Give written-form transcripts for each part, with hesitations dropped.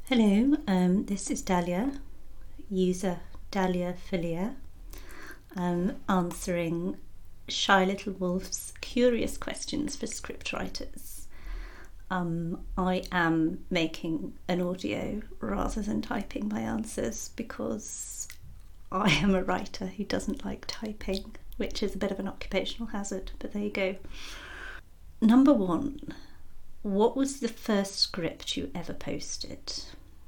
Hello, this is Dahlia, user Dahlia Filia, answering Shy Little Wolf's curious questions for scriptwriters. I am making an audio rather than typing my answers because I am a writer who doesn't like typing, which is a bit of an occupational hazard, but there you go. Number one, what was the first script you ever posted?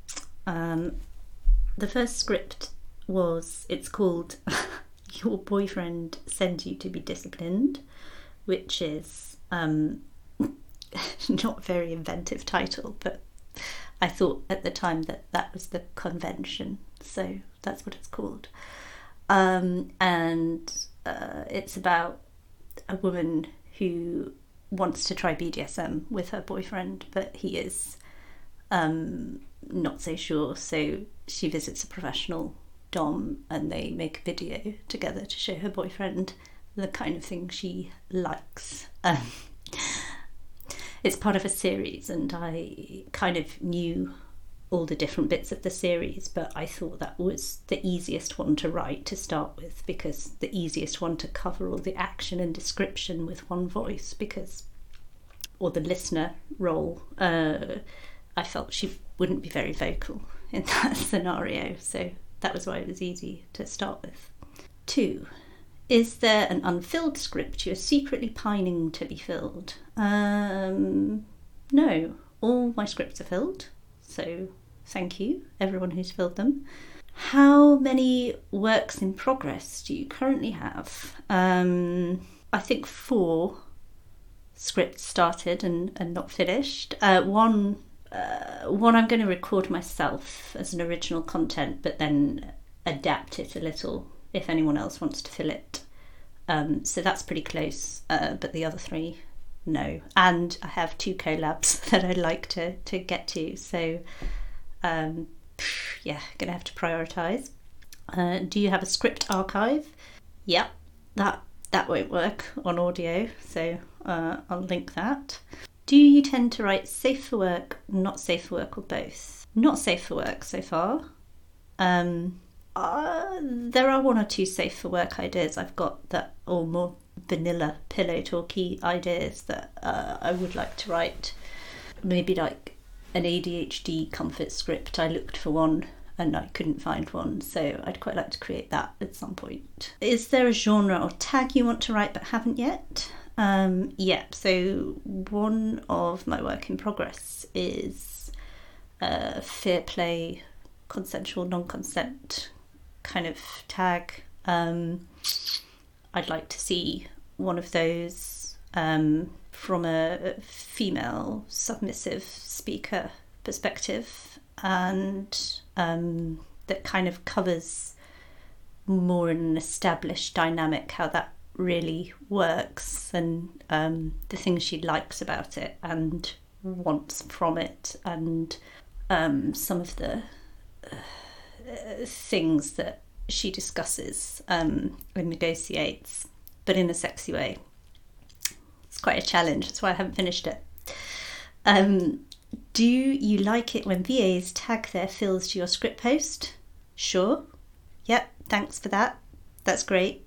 The first script it's called Your Boyfriend Sends You to Be Disciplined, which is not a very inventive title, but I thought at the time that was the convention, so that's what it's called. It's about a woman who wants to try BDSM with her boyfriend, but he is not so sure, so she visits a professional dom and they make a video together to show her boyfriend the kind of thing she likes. It's part of a series and I kind of knew all the different bits of the series, but I thought that was the easiest one to write to start with, because the easiest one to cover all the action and description with one voice, or the listener role, I felt she wouldn't be very vocal in that scenario, so that was why it was easy to start with. 2. Is there an unfilled script you're secretly pining to be filled? No, all my scripts are filled, so thank you everyone who's filled them. How many works in progress do you currently have? I think 4 scripts started and not finished. One I'm going to record myself as an original content, but then adapt it a little if anyone else wants to fill it. So that's pretty close, but the other 3, no. And I have 2 collabs that I'd like to get to, so going to have to prioritise. Do you have a script archive? Yep, that won't work on audio, so I'll link that. Do you tend to write safe for work, not safe for work, or both? Not safe for work so far. There are 1 or 2 safe for work ideas I've got that are more vanilla pillow talky ideas that I would like to write. Maybe like an ADHD comfort script. I looked for one and I couldn't find one, so I'd quite like to create that at some point. Is there a genre or tag you want to write but haven't yet? So one of my work in progress is fair play, consensual non-consent kind of tag. I'd like to see one of those from a female submissive speaker perspective, and that kind of covers more in an established dynamic, how that really works, and the things she likes about it and wants from it, and some of the things that she discusses and negotiates, but in a sexy way. It's quite a challenge, that's why I haven't finished it. Do you like it when VAs tag their fills to your script post? Sure. Yep, thanks for that. That's great.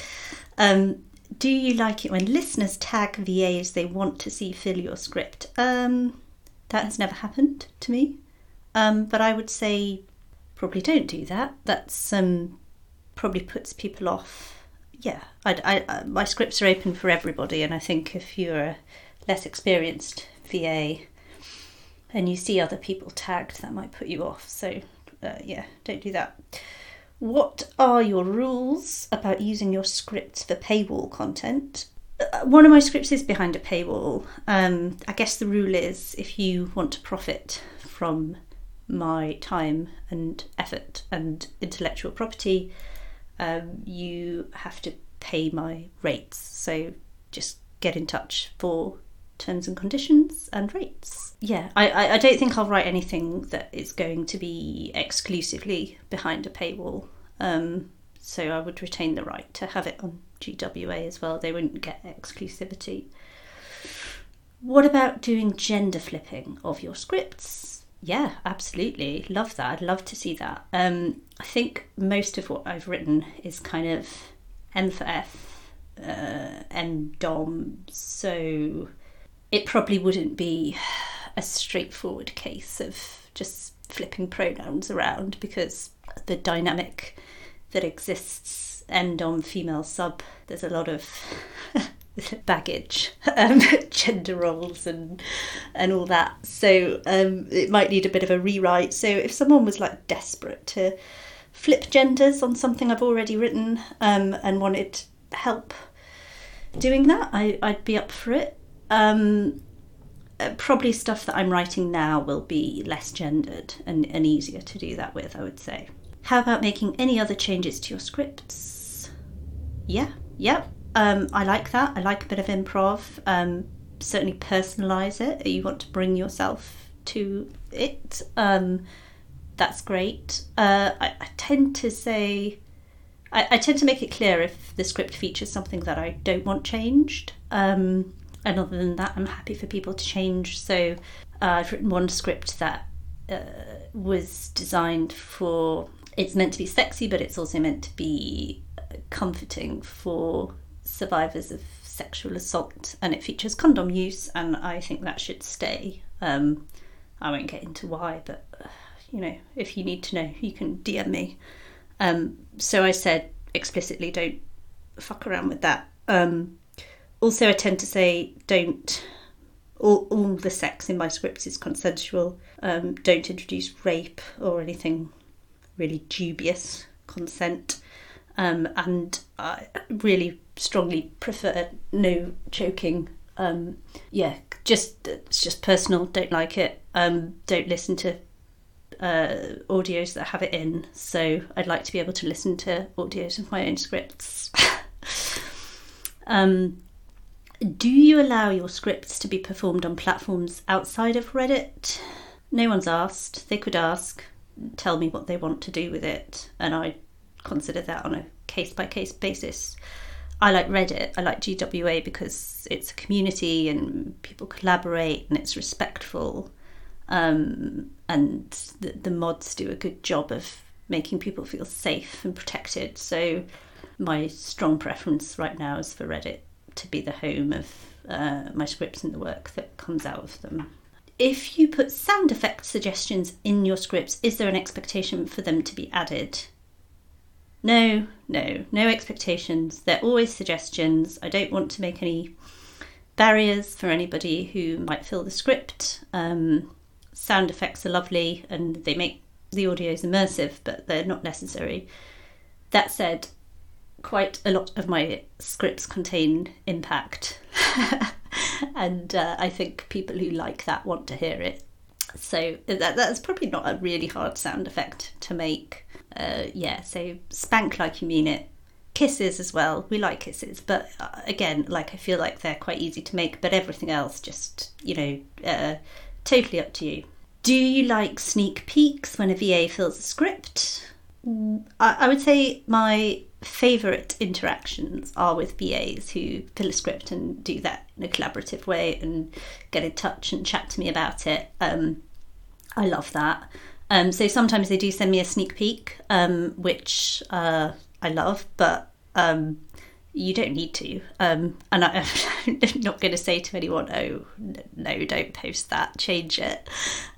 Do you like it when listeners tag VAs they want to see fill your script? That has never happened to me, but I would say probably don't do that. That's probably puts people off. Yeah, my scripts are open for everybody, and I think if you're a less experienced VA and you see other people tagged, that might put you off. So don't do that. What are your rules about using your scripts for paywall content? One of my scripts is behind a paywall. I guess the rule is if you want to profit from my time and effort and intellectual property, you have to pay my rates. So just get in touch for terms and conditions and rates. Yeah, I don't think I'll write anything that is going to be exclusively behind a paywall. So I would retain the right to have it on GWA as well. They wouldn't get exclusivity. What about doing gender flipping of your scripts? Yeah, absolutely. Love that. I'd love to see that. I think most of what I've written is kind of M for F, M Dom, so it probably wouldn't be a straightforward case of just flipping pronouns around, because the dynamic that exists end on female sub, there's a lot of baggage, gender roles and all that, so it might need a bit of a rewrite. So if someone was like desperate to flip genders on something I've already written, and wanted help doing that, I'd be up for it. Probably stuff that I'm writing now will be less gendered and easier to do that with, I would say. How about making any other changes to your scripts? Yeah. I like that. I like a bit of improv. Certainly personalise it. You want to bring yourself to it. That's great. I tend to say... I tend to make it clear if the script features something that I don't want changed. And other than that, I'm happy for people to change. So I've written one script that was designed for... It's meant to be sexy, but it's also meant to be comforting for survivors of sexual assault, and it features condom use, and I think that should stay. I won't get into why, but if you need to know, you can DM me. So I said explicitly, don't fuck around with that. Also, I tend to say don't... All the sex in my scripts is consensual. Don't introduce rape or anything really dubious consent. And I really strongly prefer no choking. It's just personal. Don't like it. Don't listen to audios that have it in. So I'd like to be able to listen to audios of my own scripts. Do you allow your scripts to be performed on platforms outside of Reddit? No one's asked. They could ask, tell me what they want to do with it, and I consider that on a case-by-case basis. I like Reddit. I like GWA because it's a community and people collaborate and it's respectful. And the mods do a good job of making people feel safe and protected. So my strong preference right now is for Reddit to be the home of my scripts and the work that comes out of them. If you put sound effect suggestions in your scripts, is there an expectation for them to be added? No expectations. They're always suggestions. I don't want to make any barriers for anybody who might fill the script. Sound effects are lovely and they make the audios immersive, but they're not necessary. That said, quite a lot of my scripts contain impact. And I think people who like that want to hear it. So that's probably not a really hard sound effect to make. So spank like you mean it. Kisses as well. We like kisses, but again, I feel like they're quite easy to make, but everything else just, totally up to you. Do you like sneak peeks when a VA fills a script? I would say my favourite interactions are with VAs who fill a script and do that in a collaborative way and get in touch and chat to me about it. I love that. So sometimes they do send me a sneak peek, which I love, but you don't need to. And I'm not going to say to anyone, oh, no, don't post that, change it.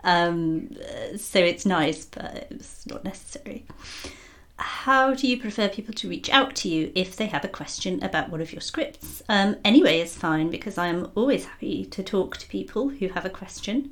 So it's nice, but it's not necessary. How do you prefer people to reach out to you if they have a question about one of your scripts? Anyway is fine, because I am always happy to talk to people who have a question.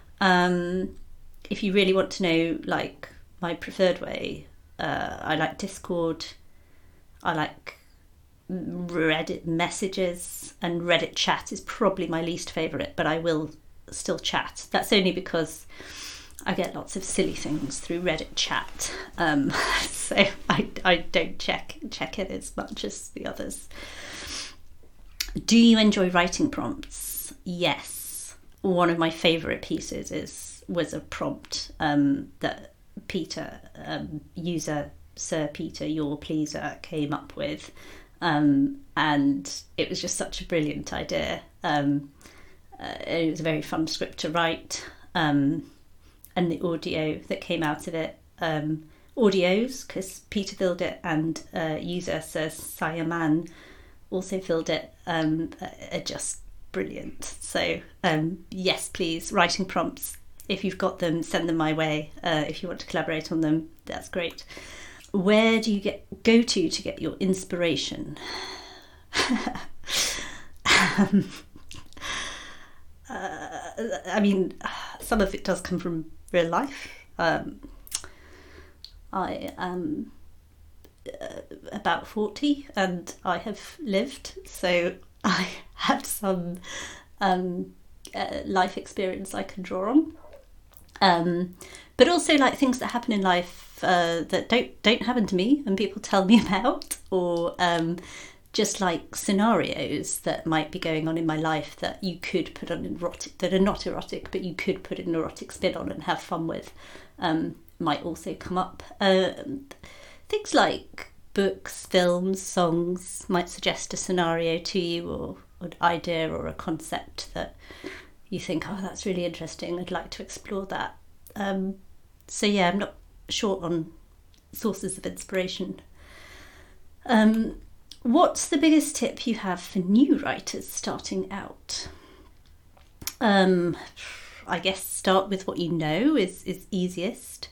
If you really want to know, my preferred way, I like Discord. I like Reddit messages, and Reddit chat is probably my least favourite, but I will still chat. That's only because I get lots of silly things through Reddit chat, so I don't check it as much as the others. Do you enjoy writing prompts? Yes. One of my favourite pieces was a prompt that Peter, user Sir Peter Your Pleaser, came up with, and it was just such a brilliant idea. It was a very fun script to write. and the audio that came out of it. Audios, because Peter filled it, and user says Sayaman also filled it, are just brilliant. So yes, please, writing prompts, if you've got them, send them my way. If you want to collaborate on them, that's great. Where do you go to get your inspiration? I mean, some of it does come from real life. I am about 40 and I have lived, so I have some life experience I can draw on. But also like things that happen in life that don't happen to me and people tell me about, or just like scenarios that might be going on in my life that you could put on erotic, that are not erotic, but you could put an erotic spin on and have fun with, might also come up. Things like books, films, songs might suggest a scenario to you, or an idea or a concept that you think, oh, that's really interesting, I'd like to explore that. So yeah, I'm not short on sources of inspiration. What's the biggest tip you have for new writers starting out? I guess start with what you know is easiest.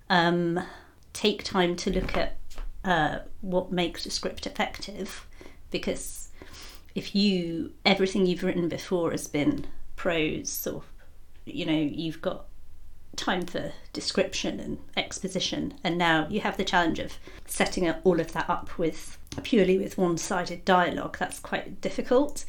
Take time to look at what makes a script effective, because if everything you've written before has been prose, or you've got time for description and exposition, and now you have the challenge of setting all of that up purely with one-sided dialogue, that's quite difficult.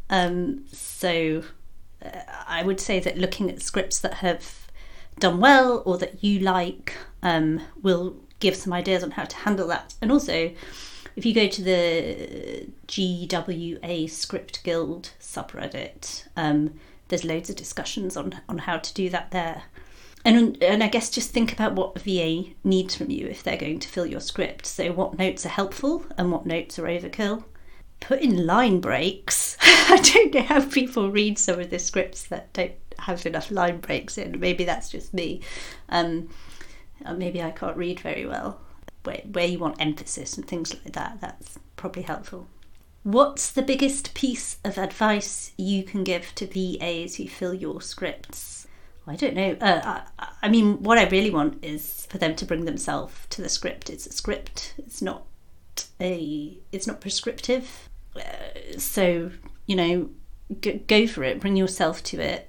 So I would say that looking at scripts that have done well or that you like will give some ideas on how to handle that. And also, if you go to the GWA Script Guild subreddit, there's loads of discussions on how to do that there. And I guess just think about what a VA needs from you if they're going to fill your script. So what notes are helpful and what notes are overkill. Put in line breaks. I don't know how people read some of the scripts that don't have enough line breaks in. Maybe that's just me. Maybe I can't read very well. Where you want emphasis and things like that, that's probably helpful. What's the biggest piece of advice you can give to VAs who fill your scripts? I don't know. I mean, what I really want is for them to bring themselves to the script. It's a script. It's not prescriptive. So, go for it. Bring yourself to it.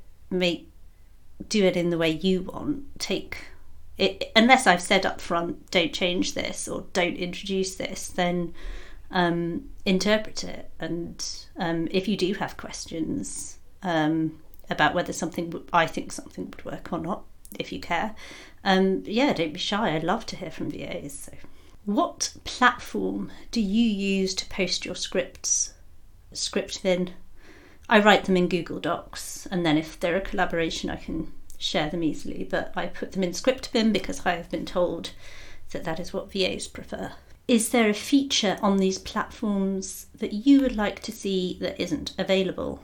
Do it in the way you want. Take it, unless I've said up front, don't change this or don't introduce this, then interpret it. And if you do have questions about whether I think something would work or not, if you care, don't be shy. I'd love to hear from VAs. So, what platform do you use to post your scripts? Scriptvin. I write them in Google Docs, and then if they're a collaboration, I can share them easily. But I put them in Scriptvin because I have been told that is what VAs prefer. Is there a feature on these platforms that you would like to see that isn't available?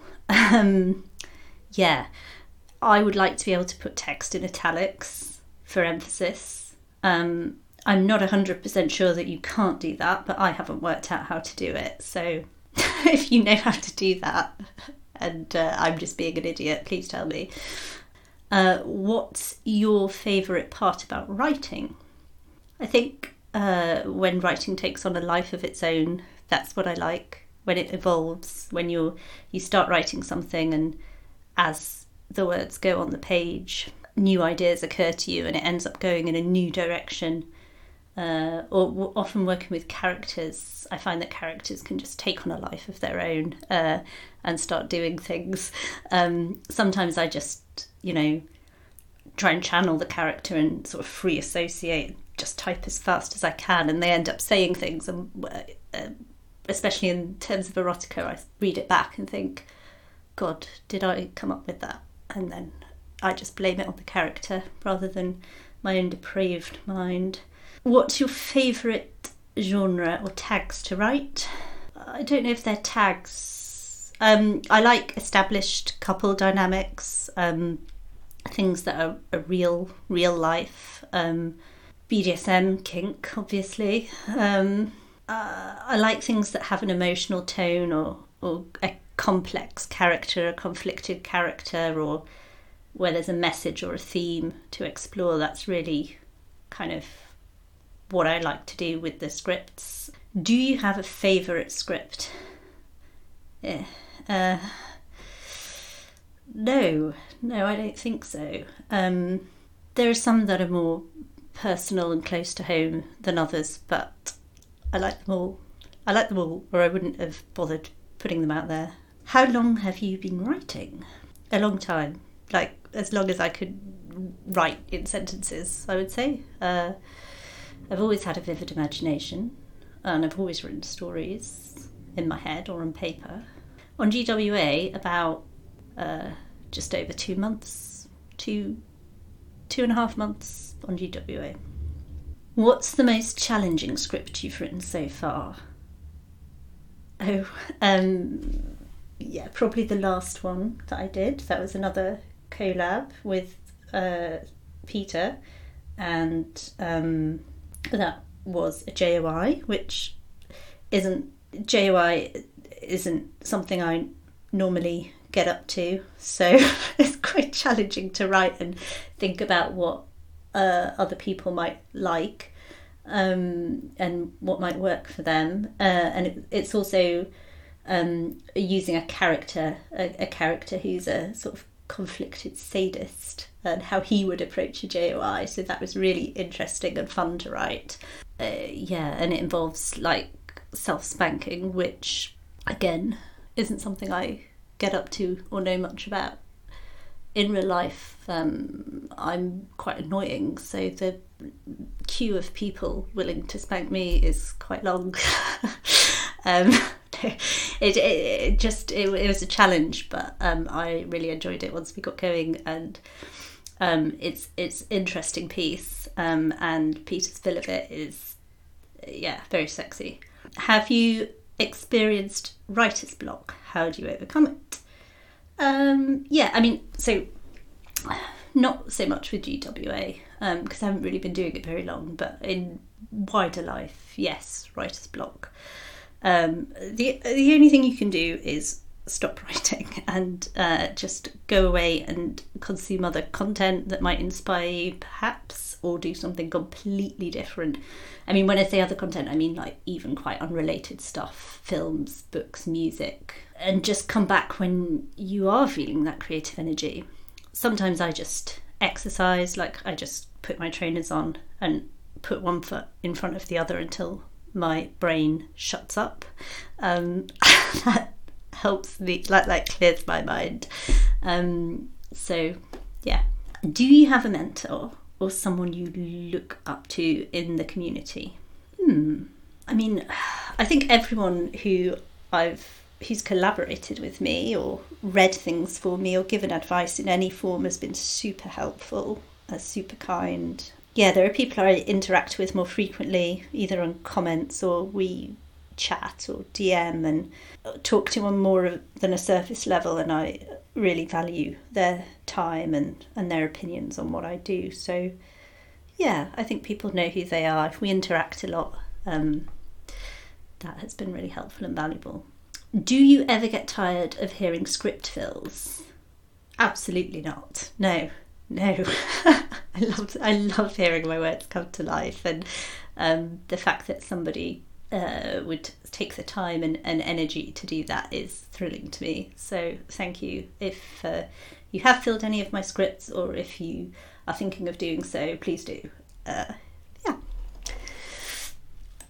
Yeah, I would like to be able to put text in italics for emphasis. I'm not 100% sure that you can't do that, but I haven't worked out how to do it. So if you know how to do that, and I'm just being an idiot, please tell me. What's your favourite part about writing? I think when writing takes on a life of its own, that's what I like. When it evolves, when you start writing something, and as the words go on the page, new ideas occur to you and it ends up going in a new direction. Or often working with characters, I find that characters can just take on a life of their own and start doing things. Sometimes I just, try and channel the character and sort of free associate, just type as fast as I can, and they end up saying things. And especially in terms of erotica, I read it back and think, God, did I come up with that? And then I just blame it on the character rather than my own depraved mind. What's your favourite genre or tags to write? I don't know if they're tags. I like established couple dynamics. things that are real life. BDSM, kink, obviously. I like things that have an emotional tone or a complex character, a conflicted character, or where there's a message or a theme to explore. That's really kind of what I like to do with the scripts. Do you have a favourite script? No, I don't think so. There are some that are more personal and close to home than others, but I like them all. Or I wouldn't have bothered putting them out there. How long have you been writing? A long time. Like, as long as I could write in sentences, I would say. I've always had a vivid imagination, and I've always written stories in my head or on paper. On GWA, about just over 2 months, 2.5 months on GWA. What's the most challenging script you've written so far? Oh, yeah, probably the last one that I did. That was another collab with Peter, and that was a JOI, which isn't something I normally get up to, so it's quite challenging to write and think about what other people might like, and what might work for them, and it's also using a character who's a sort of conflicted sadist, and how he would approach a JOI. So that was really interesting and fun to write. And it involves like self-spanking, which again isn't something I get up to or know much about. In real life, I'm quite annoying, so the queue of people willing to spank me is quite long. It was a challenge, but I really enjoyed it once we got going, and it's interesting piece, and Peter's fill of it is very sexy. Have you experienced writer's block? How do you overcome it? So not so much with GWA, because I haven't really been doing it very long, but in wider life, yes, writer's block. The only thing you can do is stop writing and just go away and consume other content that might inspire you, perhaps, or do something completely different. I mean, when I say other content, I mean like even quite unrelated stuff, films, books, music, and just come back when you are feeling that creative energy. Sometimes I just exercise, like I just put my trainers on and put one foot in front of the other until my brain shuts up. That helps me, like clears my mind. So yeah. Do you have a mentor or someone you look up to in the community? I mean, I think everyone who's collaborated with me or read things for me or given advice in any form has been super helpful, super kind. Yeah, there are people I interact with more frequently, either on comments or we chat or DM and talk to on more than a surface level, and I really value their time and their opinions on what I do. So yeah, I think people know who they are. If we interact a lot, that has been really helpful and valuable. Do you ever get tired of hearing script fills? Absolutely not. No. I love hearing my words come to life, and the fact that somebody would take the time and energy to do that is thrilling to me. So thank you. If you have filled any of my scripts, or if you are thinking of doing so, please do.